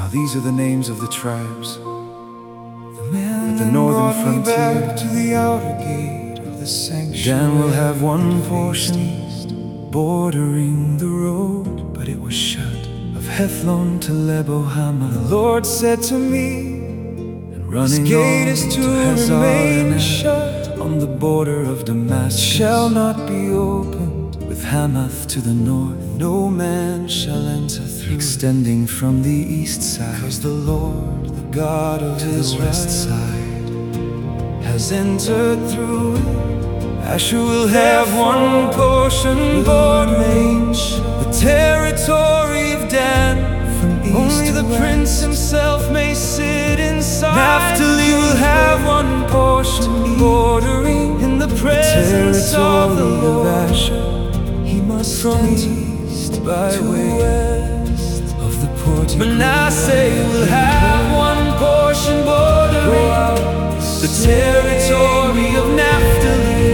Now these are the names of the tribes at the northern frontier. To the outer gate of the sanctuary. Dan will have one portion bordering the road, but it was shut. of Hethlon to Lebo-Hamath. The Lord said to me, And running this gate on is to to Hazar remain Enan, shut. on the border of Damascus, Shall not be opened. with Hamath to the north. No man shall enter through. Extending from the east side, 'Cause the Lord, the God of to the Israel, west side, has entered through it. Asher will have one portion bordering the territory of Dan. From east Only to the west. prince himself may sit inside. Naphtali will have one portion bordering in the presence of the Lord. Asher, he must From enter east by to way west of the portico. Manasseh will have one portion bordering the territory of Naphtali.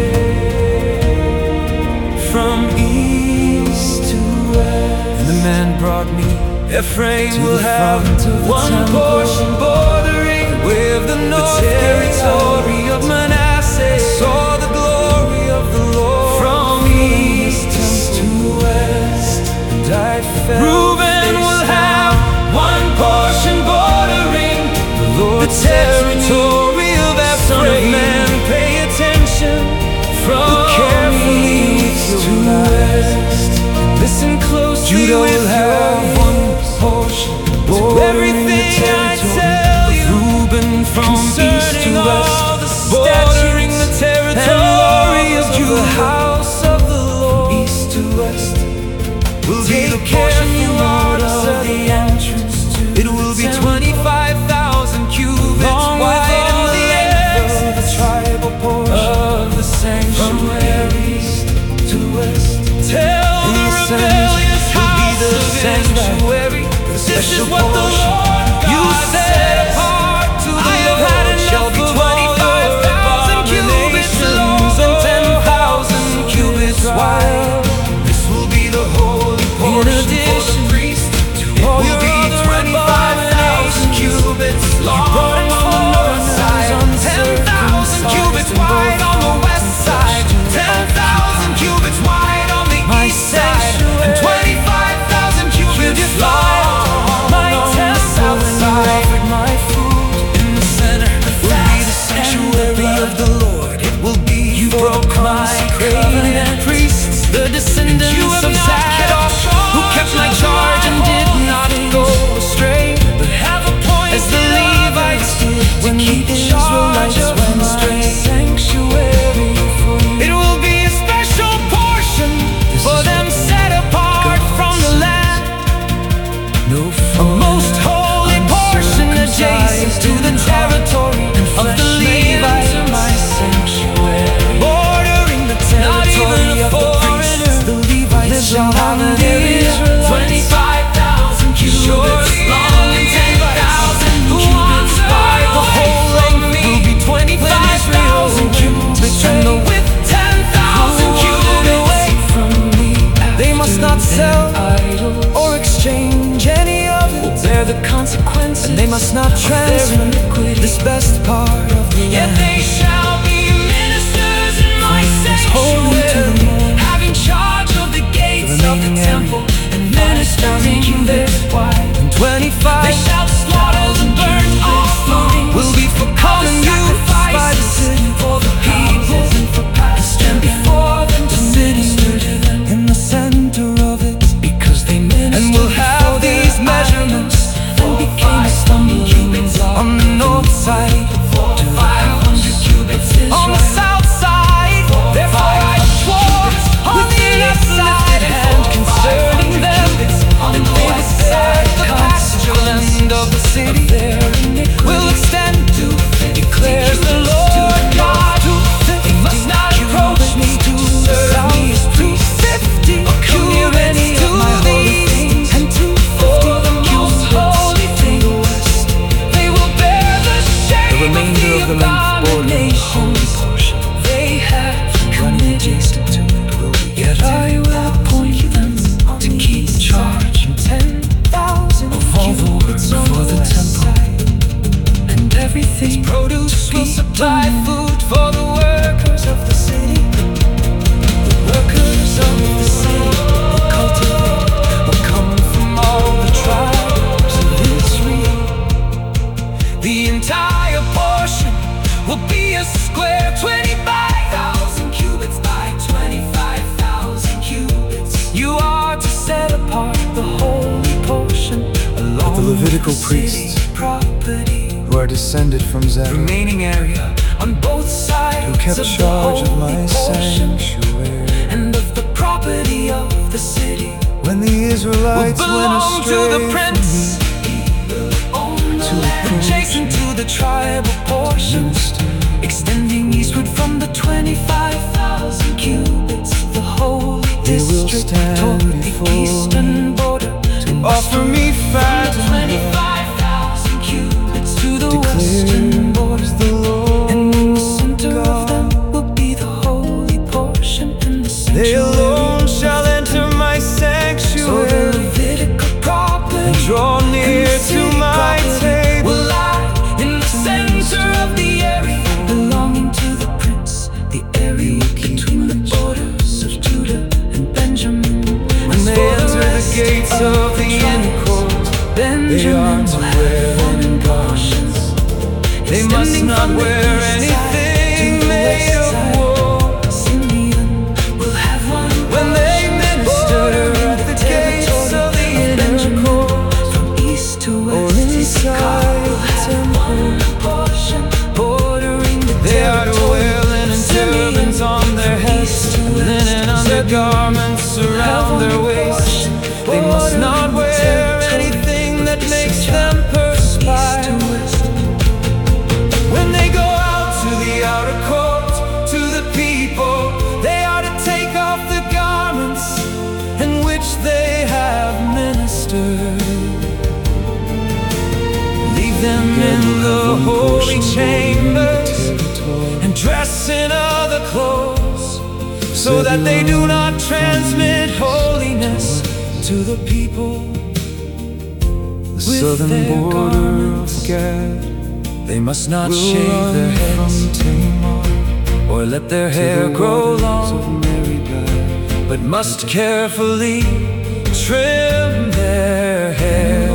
From east to west, and the man brought me. Ephraim will have one portion bordering with the north territory of Manasseh. Saw the glory of the Lord from east to west, and I felt. Reuben will have one portion bordering the territory of Ephraim. Son of man, pay attention. From east to west, listen closely. Judah will have one portion bordering everything I tell you. Reuben from east to west, bordering the territory of Judah. The house of the Lord, east to west, will be the portion out of the entrance to. It will be 25,000 cubits wide, and the length of the tribal portion of the sanctuary. From east to west, tell the rebellious house of sanctuary. This is what the Lord God set apart to the I have had enough of 25,000 cubits long and 10,000 cubits wide. This will be the holy portion for the priest. It will be 25,000 cubits long on the north side, 10,000 cubits wide on the west side, 10,000 cubits wide on the east side, and 25,000 cubits long. South side, my food in the center will be the sanctuary of the Lord. It will be you broke my covenant priests, the descendants of Zadok, who kept my charge and did not go astray, but have appointed as the Levites when the Israelites went astray. Sanctuary for you. It will be a special portion for them, set apart from the land. No, a most holy portion adjacent to the territory of the Levites, my sanctuary, bordering the territory of the priests. The Levites shall have an area 25,000 cubits long and 10,000 cubits wide. The whole length will be 25,000 cubits, and the width 10,000 cubits away from me. They must not sell or exchange any of it, will bear the consequences, and they must not transfer this best part of the land. Yet they shall be ministers in my sanctuary, having charge of the gates of the temple and ministering there. And 25 they shall slaughter the burnt offering, will be for common use by the city for the people, to stand before them to minister to them in the center of it, because they minister. And will have these measurements, and became a stumbling block on the north side to 500 cubits on the south side. Therefore I swore on the east side hand concerning them, and they would bear the pasture land of the Levitical priests who are descended from Zadok, remaining area on both sides who kept charge of my sanctuary, and of the property of the city. when the Israelites went Belong astray to the from prince, to a adjacent to the tribal portions, extending eastward from the 25,000 cubits. The holy They will district stand toward the before eastern border, to offer me fat from and the blood, 25,000 cubits to the western border. declares the Lord And in the center of God. them will be the holy portion in the They sanctuary. alone shall enter my So the sanctuary Levitical property and draw near to my table. will lie in the center of the area belonging to the prince, the area between the borders of Judah and Benjamin. When they enter the gates of the inner court, they are to wear linen garments. They must not wear anything made of wool. Simeon will have one When they minister at the gates of the inner court, from east to or west. inside will the have temple, one portion bordering the they are to wear linen turbans on their heads, linen undergarments around their waists. They must not wear anything that makes them perspire. When they go out to the outer court, to the people, they are to take off the garments in which they have ministered. Leave them in the holy chambers and dress in other clothes, so that they do not transmit holiness to the people. The southern border of Gad, they must not shave their heads or let their hair grow long, but must carefully trim their hair.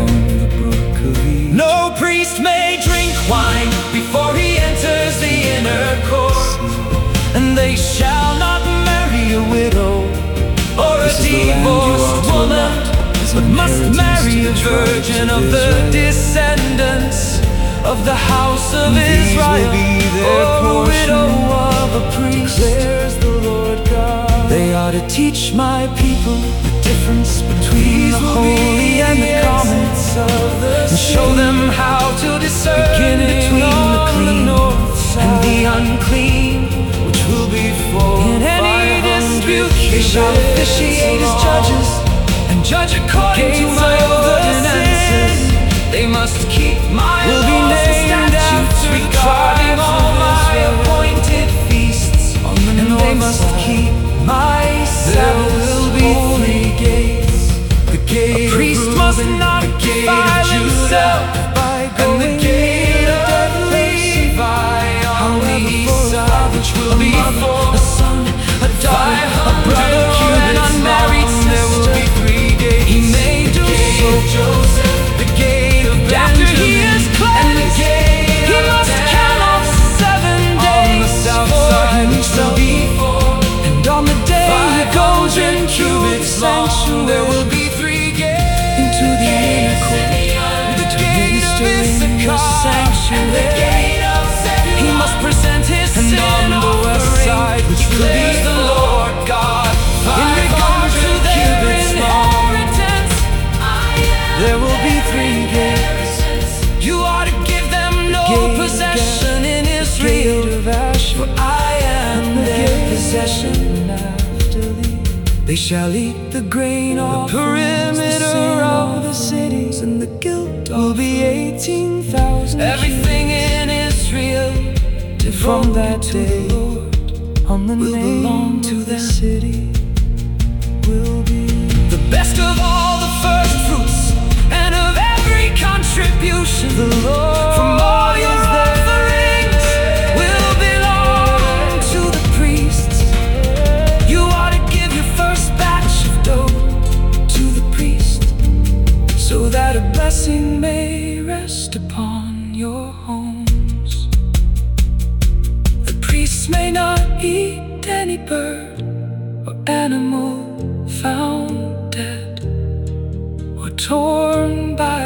No priest may drink wine before he enters the inner court, and they shall not marry a widow or a divorced woman, but must marry a virgin of the descendants of the house of Israel, or a widow of a priest, declares the Lord God. They are to teach my people the difference between the holy and the common, and show them how to discern between the clean and the unclean, which will be for in any dispute. They shall officiate as judges and judge according to my ordinances. They must keep my laws and statutes regarding all my appointed feasts, and they must keep my Sabbaths. Holy gates. A priest must not defile himself, and the gate of Levi on the east side, which will be for a son, a daughter, a brother, or an unmarried son. There will be 3 gates. He may do so. Joseph, the gate of Benjamin, after he is cleansed, he must count off 7 days. On the south side, which will be 4, and on the day he goes into the sanctuary, there will be 3 gates into the inner court. The gate of Issachar, and the gate of Zebulun. He must present his sin on the west side, which will be the Lord God. In regard to their inheritance, there will be 3 gates. You are to give them no possession in Israel, for I am their possession. They shall eat the grain off the perimeter of the cities, and the guilt will be 18,000. Everything in Israel from that day on the will belong to the city. Will be the best of all the first fruits and of every contribution. The Lord from all your offerings will belong to the priests. You are to give your first batch of dough to the priest, so that a blessing may rest upon your homes. The priests may not eat any bird or animal found dead or torn by